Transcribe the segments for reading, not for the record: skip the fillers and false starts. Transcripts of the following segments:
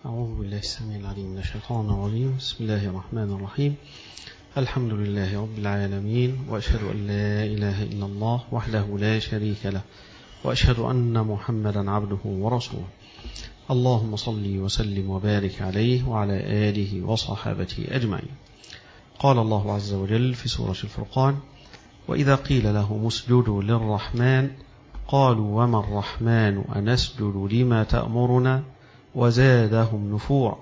أعوذ بالله السميع العليم من الشيطان الرجيم. بسم الله الرحمن الرحيم. الحمد لله رب العالمين، وأشهد أن لا إله إلا الله وحده لا شريك له، وأشهد أن محمدا عبده ورسوله. اللهم صل وسلم وبارك عليه وعلى آله وصحابته أجمعين. قال الله عز وجل في سورة الفرقان: وإذا قيل لهم اسجدوا للرحمن قالوا وما الرحمن أنسجد لما تأمرنا وزادهم نفورا.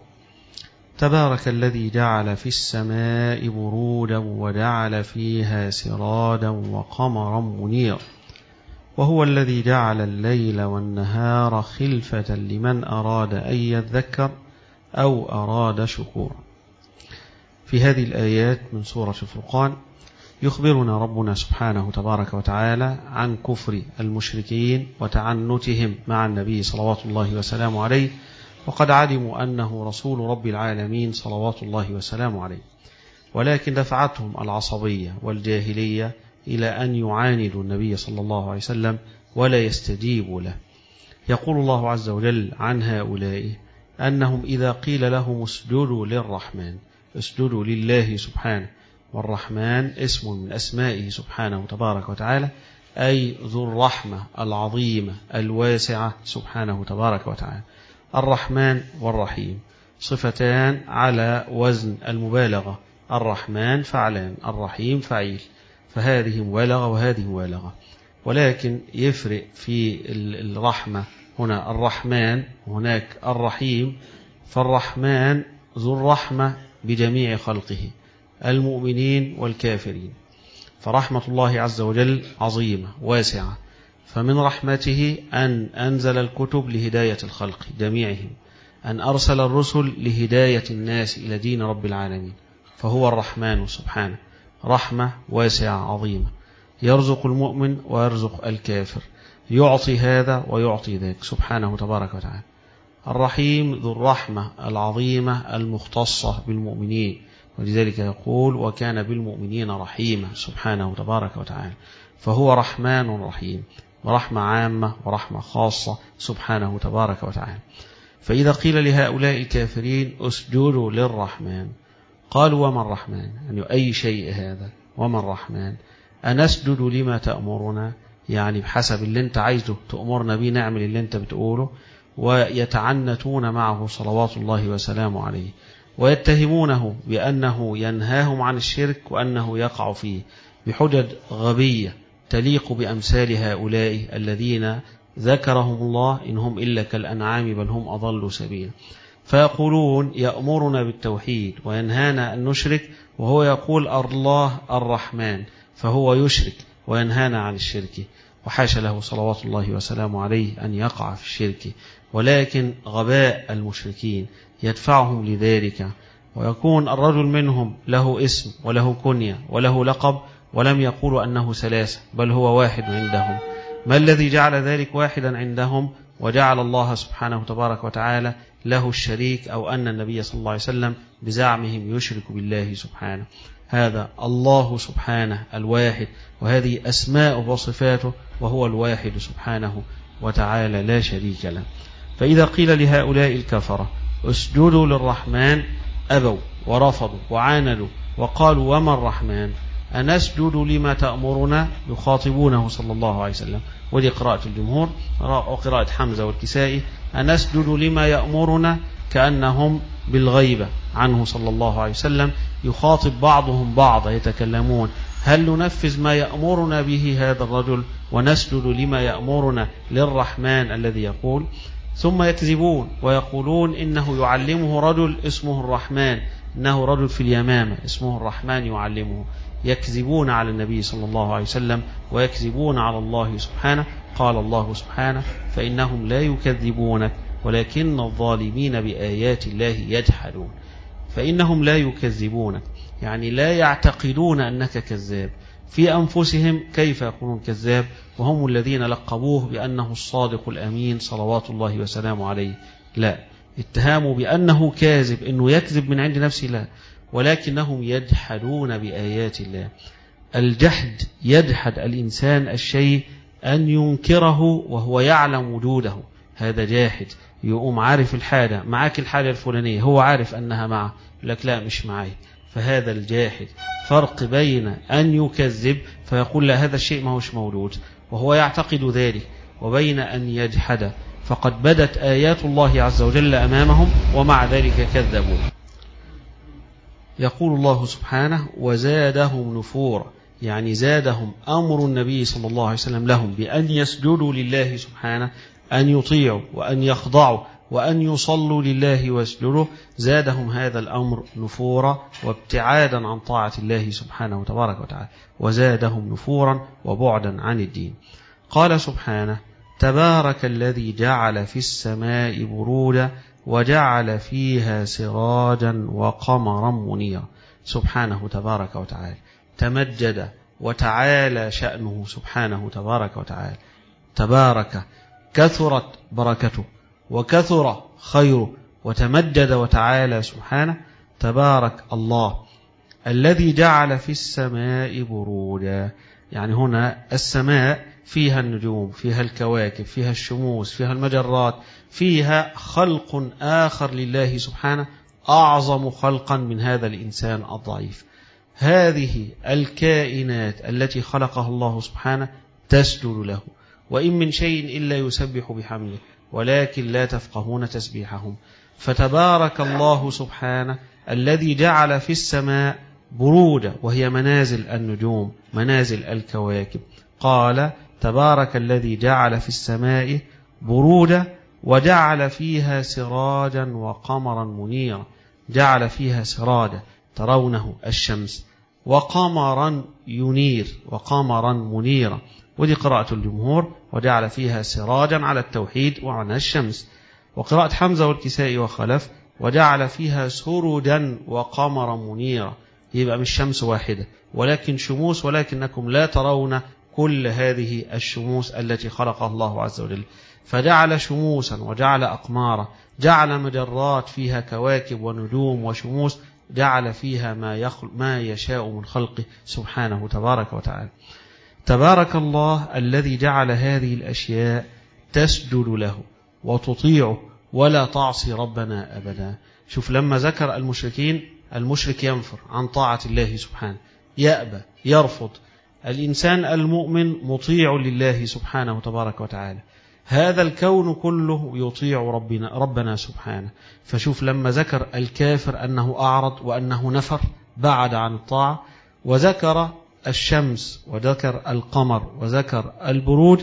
تبارك الذي جعل في السماء برودا وجعل فيها سرادا وقمرا منيرا، وهو الذي جعل الليل والنهار خلفة لمن أراد أن يذكر أو أراد شكورا. في هذه الآيات من سورة الفرقان يخبرنا ربنا سبحانه تبارك وتعالى عن كفر المشركين وتعنتهم مع النبي صلوات الله وسلامه عليه، وقد علموا أنه رسول رب العالمين صلوات الله وسلامه عليه، ولكن دفعتهم العصبية والجاهلية إلى أن يعاندوا النبي صلى الله عليه وسلم ولا يستجيبوا له. يقول الله عز وجل عن هؤلاء أنهم إذا قيل لهم اسجدوا للرحمن، اسجدوا لله سبحانه، والرحمن اسم من أسمائه سبحانه تبارك وتعالى، أي ذو الرحمة العظيمة الواسعة سبحانه تبارك وتعالى. الرحمن والرحيم صفتان على وزن المبالغة، الرحمن فعلان، الرحيم فعيل، فهذه مبالغة وهذه مبالغة، ولكن يفرق في الرحمة، هنا الرحمن هناك الرحيم. فالرحمن ذو الرحمة بجميع خلقه المؤمنين والكافرين، فرحمة الله عز وجل عظيمة واسعة، فمن رحمته أن أنزل الكتب لهداية الخلق جميعهم، أن أرسل الرسل لهداية الناس إلى دين رب العالمين، فهو الرحمن سبحانه، رحمة واسعة عظيمة، يرزق المؤمن ويرزق الكافر، يعطي هذا ويعطي ذاك سبحانه تبارك وتعالى. الرحيم ذو الرحمة العظيمة المختصة بالمؤمنين، ولذلك يقول وكان بالمؤمنين رحيما سبحانه تبارك وتعالى، فهو رحمن رحيم، ورحمة عامة ورحمة خاصة سبحانه تبارك وتعالى. فإذا قيل لهؤلاء الكافرين اسجدوا للرحمن قالوا وما الرحمن، يعني أي شيء هذا، وما الرحمن أنسجد لما تأمرنا، يعني بحسب اللي انت عايزه تأمرنا به نعمل اللي انت بتقوله، ويتعنتون معه صلوات الله وسلامه عليه، ويتهمونه بأنه ينهاهم عن الشرك وأنه يقع فيه بحجج غبية تليق بأمثال هؤلاء الذين ذكرهم الله إنهم إلا كالأنعام بل هم أضل سبيلا. فيقولون يأمرنا بالتوحيد وينهانا أن نشرك، وهو يقول الله الرحمن، فهو يشرك وينهانا عن الشرك، وحاش له صلوات الله وسلامه عليه أن يقع في الشرك، ولكن غباء المشركين يدفعهم لذلك، ويكون الرجل منهم له اسم وله كنية وله لقب، ولم يقولوا أنه ثلاثة بل هو واحد عندهم. ما الذي جعل ذلك واحدا عندهم وجعل الله سبحانه تبارك وتعالى له الشريك، أو أن النبي صلى الله عليه وسلم بزعمهم يشرك بالله سبحانه؟ هذا الله سبحانه الواحد، وهذه أسماء وصفاته، وهو الواحد سبحانه وتعالى لا شريك له. فإذا قيل لهؤلاء الكفرة اسجدوا للرحمن أبوا ورفضوا وعاندوا وقالوا وما الرحمن أنسجد لما تأمرنا، يخاطبونه صلى الله عليه وسلم، ودي قراءة الجمهور وقراءة حمزة والكسائي، أنسجد لما يأمرنا، كأنهم بالغيبة عنه صلى الله عليه وسلم، يخاطب بعضهم بعض يتكلمون هل ننفذ ما يأمرنا به هذا الرجل ونسجد لما يأمرنا للرحمن الذي يقول؟ ثم يكذبون ويقولون إنه يعلمه رجل اسمه الرحمن، إنه رجل في اليمامة اسمه الرحمن يعلمه. يكذبون على النبي صلى الله عليه وسلم ويكذبون على الله سبحانه. قال الله سبحانه فإنهم لا يكذبونك ولكن الظالمين بآيات الله يجحدون. فإنهم لا يكذبونك يعني لا يعتقدون أنك كذاب، في أنفسهم كيف يكونون كذاب وهم الذين لقبوه بأنه الصادق الأمين صلوات الله وسلامه عليه؟ لا، اتهاموا بأنه كاذب، أنه يكذب من عند نفسه، لا، ولكنهم يجحدون بآيات الله. الجحد يجحد الإنسان الشيء أن ينكره وهو يعلم وجوده، هذا جاحد. يقوم عارف الحاجة، معاك الحاجة الفلانية، هو عارف أنها معه، لك لا مش معي، فهذا الجاحد. فرق بين أن يكذب فيقول لا هذا الشيء ما هوش موجود وهو يعتقد ذلك، وبين أن يجحد فقد بدت آيات الله عز وجل أمامهم ومع ذلك كذبوا. يقول الله سبحانه وزادهم نفورا، يعني زادهم أمر النبي صلى الله عليه وسلم لهم بأن يسجدوا لله سبحانه، أن يطيعوا وأن يخضعوا وأن يصلوا لله ويسجدوا، زادهم هذا الأمر نفورا وابتعادا عن طاعة الله سبحانه وتبارك وتعالى، وزادهم نفورا وبعدا عن الدين. قال سبحانه تبارك الذي جعل في السماء برودا وجعل فيها سراجا وقمرا منيرا. سبحانه تبارك وتعالى تمجد وتعالى شأنه سبحانه تبارك وتعالى، تبارك كثرت بركته وكثر خيره، وتمجد وتعالى سبحانه. تبارك الله الذي جعل في السماء برودا، يعني هنا السماء فيها النجوم، فيها الكواكب، فيها الشموس، فيها المجرات، فيها خلق آخر لله سبحانه أعظم خلقا من هذا الإنسان الضعيف. هذه الكائنات التي خلقها الله سبحانه تسجد له، وإن من شيء إلا يسبح بحمده ولكن لا تفقهون تسبيحهم. فتبارك الله سبحانه الذي جعل في السماء برودة، وهي منازل النجوم، منازل الكواكب. قال تبارك الذي جعل في السماء برودة وجعل فيها سراجا وقمرا منيرا. جعل فيها سراجا ترونه الشمس، وقمرا ينير، وقمرا منيرا، ودي قراءة الجمهور، وجعل فيها سراجا على التوحيد وعلى الشمس. وقراءة حمزة والكسائي وخلف وجعل فيها سرجا وقمرا منيرا، يبقى مش شمس واحدة ولكن شموس، ولكنكم لا ترون كل هذه الشموس التي خلقها الله عز وجل. فجعل شموسا وجعل أقمارا، جعل مجرات فيها كواكب ونجوم وشموس، جعل فيها ما يشاء من خلقه سبحانه تبارك وتعالى. تبارك الله الذي جعل هذه الأشياء تسجد له وتطيعه ولا تعصي ربنا أبدا. شوف لما ذكر المشركين، المشرك ينفر عن طاعة الله سبحانه، يأبى، يرفض. الإنسان المؤمن مطيع لله سبحانه تبارك وتعالى، هذا الكون كله يطيع ربنا سبحانه. فشوف لما ذكر الكافر أنه أعرض وأنه نفر بعد عن الطاعة، وذكر الشمس وذكر القمر وذكر البروج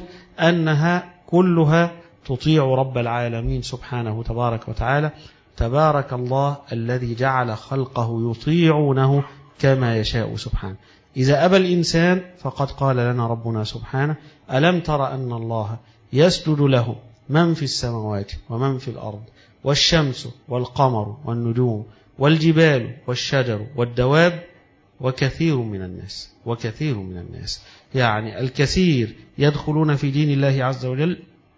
أنها كلها تطيع رب العالمين سبحانه تبارك وتعالى. تبارك الله الذي جعل خلقه يطيعونه كما يشاء سبحانه. إذا أبى الإنسان فقد قال لنا ربنا سبحانه ألم تر أن الله يسجد له من في السماوات ومن في الأرض والشمس والقمر والنجوم والجبال والشجر والدواب وكثير من الناس. وكثير من الناس يعني الكثير يدخلون في دين الله عز وجل،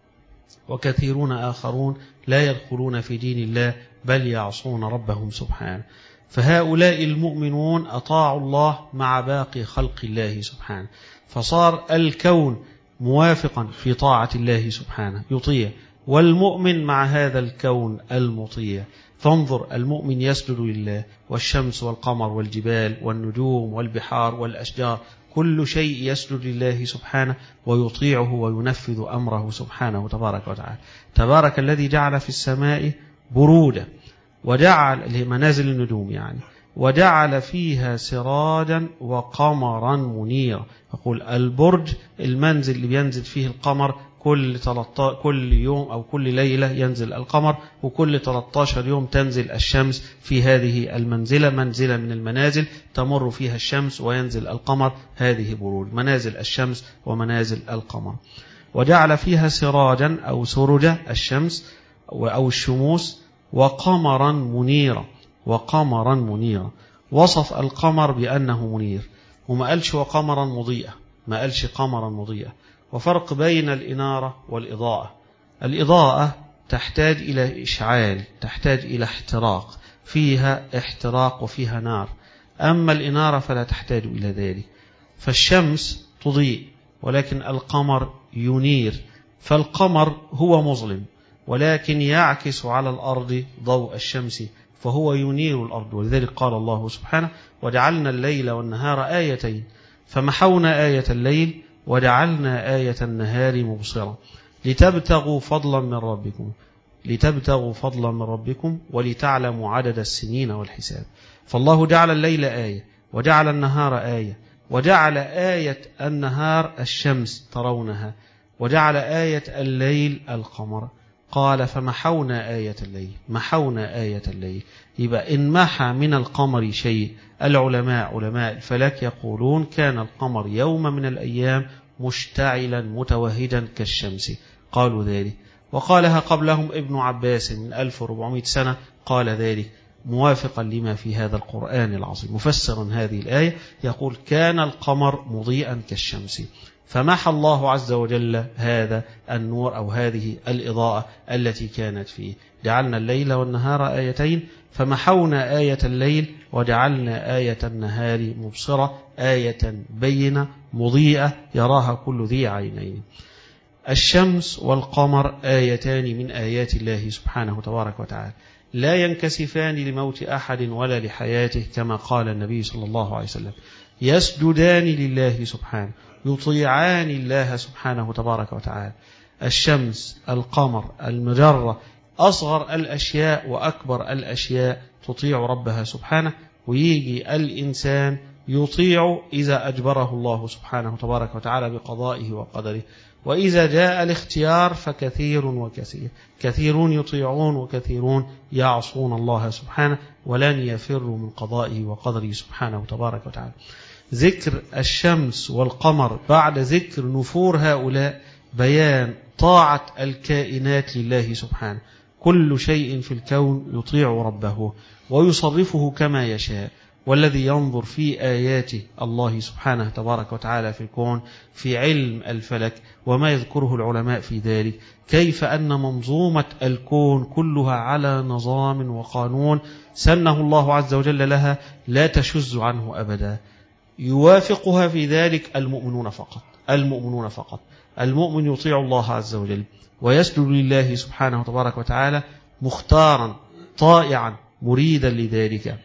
وكثيرون آخرون لا يدخلون في دين الله بل يعصون ربهم سبحانه. فهؤلاء المؤمنون أطاعوا الله مع باقي خلق الله سبحانه، فصار الكون موافقا في طاعة الله سبحانه يطيع، والمؤمن مع هذا الكون المطيع. فانظر المؤمن يسجد لله، والشمس والقمر والجبال والنجوم والبحار والأشجار كل شيء يسجد لله سبحانه ويطيعه وينفذ أمره سبحانه تبارك وتعالى. تبارك الذي جعل في السماء برودة وجعل منازل النجوم يعني، وجعل فيها سراجا وقمرا منيرا. يقول البرج المنزل اللي بينزل فيه القمر كل يوم أو كل ليلة ينزل القمر، وكل 13 يوم تنزل الشمس في هذه المنزلة، منزلة من المنازل تمر فيها الشمس وينزل القمر. هذه بروج، منازل الشمس ومنازل القمر. وجعل فيها سراجا أو سرجة الشمس أو الشموس، وقمرا منيرا، وقمرا منيرا. وصف القمر بأنه منير، وما قالش وقمرا مضيئة، ما قالش قمرا مضيئة. وفرق بين الإنارة والإضاءة. الإضاءة تحتاج إلى إشعال، تحتاج إلى احتراق، فيها احتراق وفيها نار. أما الإنارة فلا تحتاج إلى ذلك. فالشمس تضيء ولكن القمر ينير. فالقمر هو مظلم ولكن يعكس على الأرض ضوء الشمس فهو ينير الأرض. ولذلك قال الله سبحانه: وجعلنا الليل والنهار آيتين فمحونا آية الليل وجعلنا آية النهار مبصرة لتبتغوا فضلا من ربكم ولتعلموا عدد السنين والحساب. فالله جعل الليل آية وجعل النهار آية، وجعل آية النهار الشمس ترونها، وجعل آية الليل القمر. قال: فمحونا آية الليل. محونا آية الليل، يبقى إن محى من القمر شيء. علماء الفلك يقولون: كان القمر يوم من الأيام مشتعلا متوهجا كالشمس، قالوا ذلك. وقالها قبلهم ابن عباس من 1400 سنة، قال ذلك موافقا لما في هذا القرآن العظيم. مفسرا هذه الآية يقول: كان القمر مضيئا كالشمس، فمحى الله عز وجل هذا النور أو هذه الإضاءة التي كانت فيه. جعلنا الليل والنهار آيتين فمحونا آية الليل وجعلنا آية النهار مبصرة، آية بينة مضيئة يراها كل ذي عينين. الشمس والقمر آيتان من آيات الله سبحانه تبارك وتعالى، لا ينكسفان لموت أحد ولا لحياته، كما قال النبي صلى الله عليه وسلم: يسجدان لله سبحانه، يطيعان الله سبحانه تبارك وتعالى. الشمس، القمر، المجرة، أصغر الأشياء وأكبر الأشياء تطيع ربها سبحانه، ويجي الإنسان يطيع إذا أجبره الله سبحانه تبارك وتعالى بقضائه وقدره. وإذا جاء الاختيار فكثير وكثير، كثيرون يطيعون وكثيرون يعصون الله سبحانه، ولن يفروا من قضائه وقدره سبحانه تبارك وتعالى. ذكر الشمس والقمر بعد ذكر نفور هؤلاء بيان طاعة الكائنات لله سبحانه. كل شيء في الكون يطيع ربه ويصرفه كما يشاء. والذي ينظر في آيات الله سبحانه تبارك وتعالى في الكون، في علم الفلك وما يذكره العلماء في ذلك، كيف أن منظومة الكون كلها على نظام وقانون سنه الله عز وجل لها، لا تشذ عنه أبدا. يوافقها في ذلك المؤمنون فقط. المؤمنون فقط. المؤمن يطيع الله عز وجل ويسجد لله سبحانه تبارك وتعالى مختارا طائعا مريدا لذلك.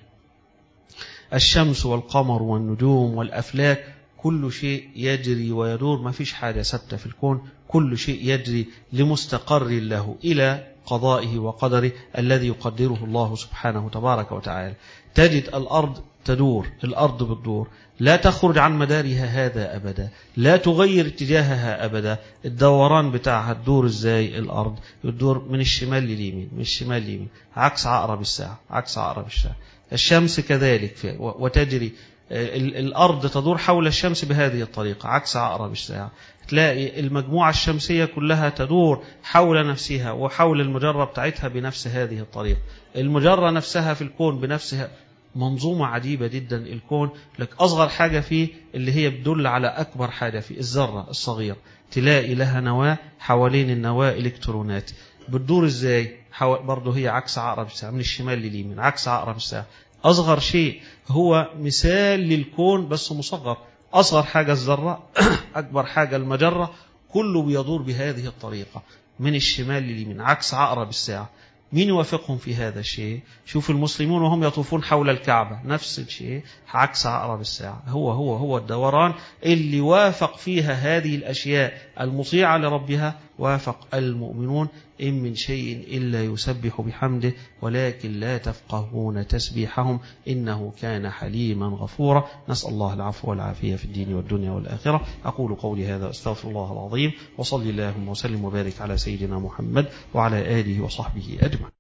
الشمس والقمر والنجوم والأفلاك كل شيء يجري ويدور، ما فيش حاجة ثابتة في الكون، كل شيء يجري لمستقر له إلى قضائه وقدره الذي يقدره الله سبحانه تبارك وتعالى. تجد الأرض تدور، الأرض بتدور، لا تخرج عن مدارها هذا أبدا، لا تغير اتجاهها أبدا. الدوران بتاعها تدور إزاي؟ الأرض تدور من الشمال لليمين، من الشمال لليمين، عكس عقرب الساعة، عكس عقرب الساعة. الشمس كذلك وتجري، الأرض تدور حول الشمس بهذه الطريقة عكس عقرب الساعة. تلاقي المجموعة الشمسية كلها تدور حول نفسها وحول المجرة بتاعتها بنفس هذه الطريقة. المجرة نفسها في الكون بنفسها، منظومة عجيبة جدا الكون. لك أصغر حاجة فيه اللي هي بتدل على أكبر حاجة فيه، الذرة الصغيرة، تلاقي لها نواة، حوالين النواة إلكترونات بتدور إزاي؟ برضه هي عكس عقرب الساعة، من الشمال لليمين، عكس عقرب الساعة. أصغر شيء هو مثال للكون بس مصغر، أصغر حاجة الذرة، أكبر حاجة المجرة، كله بيدور بهذه الطريقة من الشمال لليمين عكس عقرب الساعة. مين يوافقهم في هذا الشيء؟ شوف المسلمون وهم يطوفون حول الكعبة نفس الشيء عكس عقرب الساعة. هو الدوران اللي وافق فيها هذه الأشياء المطيعة لربها وافق المؤمنون. إن من شيء إلا يسبح بحمده ولكن لا تفقهون تسبيحهم إنه كان حليما غفورا. نسأل الله العفو والعافية في الدين والدنيا والآخرة. أقول قولي هذا أستغفر الله العظيم، وصلي اللهم وسلم وبارك على سيدنا محمد وعلى آله وصحبه أجمعين.